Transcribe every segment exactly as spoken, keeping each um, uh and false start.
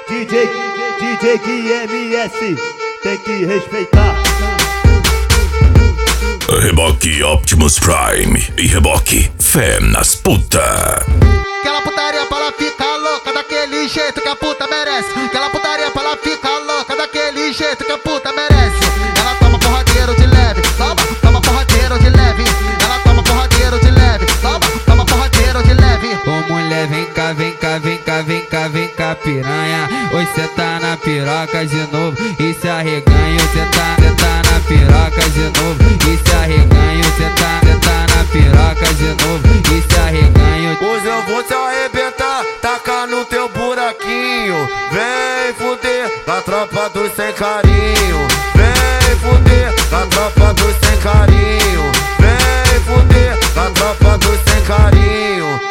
D J, D J Gui M S, tem que respeitar. Reboque Optimus Prime e reboque Fé nas puta. Aquela putaria pra ela ficar louca daquele jeito que a puta merece. Aquela putaria pra ela ficar louca daquele jeito que a puta merece. Ela toma porradeiro de leve, toma, toma porradeiro de leve. Ela toma porradeiro de leve, toma, toma porradeiro de leve. Ô mulher, vem cá, vem cá, vem cá, vem cá, vem cá, piranha. Hoje cê tá na piroca de novo e se arreganha. Cê tá, cê tá na piroca de novo e se arreganha. Cê tá, cê tá na piroca de novo e se arreganha. Hoje eu vou te arrebentar, tacar no teu buraquinho. Vem fuder na tropa dos sem carinho. Vem fuder na tropa dos sem carinho. Vem fuder na tropa dos sem carinho.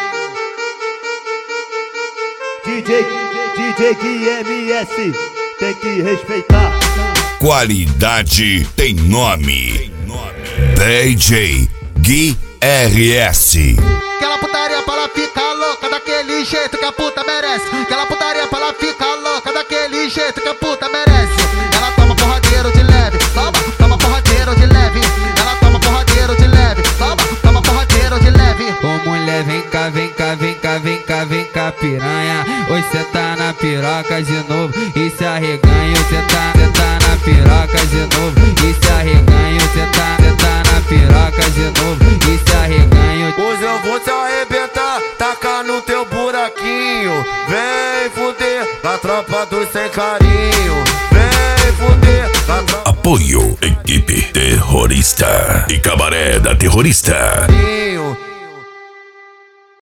D J, D J Gui M S, tem que respeitar. Qualidade tem nome. D J Gui R S. Aquela putaria pra ela ficar louca daquele jeito que a puta merece. Aquela putaria pra ela ficar louca daquele jeito que a puta merece. Ela toma porradeiro de leve, toma, toma porradeiro de leve. Ela toma porradeiro de leve, toma, toma porradeiro de leve. Ô mulher, vem cá, vem cá, vem cá, vem cá, vem cá, piranha. Hoje cê tá na piroca de novo e se arreganha. Cê tá, cê tá na piroca de novo e se arreganha. Cê tá, cê tá na piroca de novo e se arreganha. Hoje eu vou te arrebentar, tacar no teu buraquinho. Vem fuder na tropa dos sem carinho. Vem fuder na tropa. Apoio Equipe Terrorista e Cabaré da Terrorista. Carinho.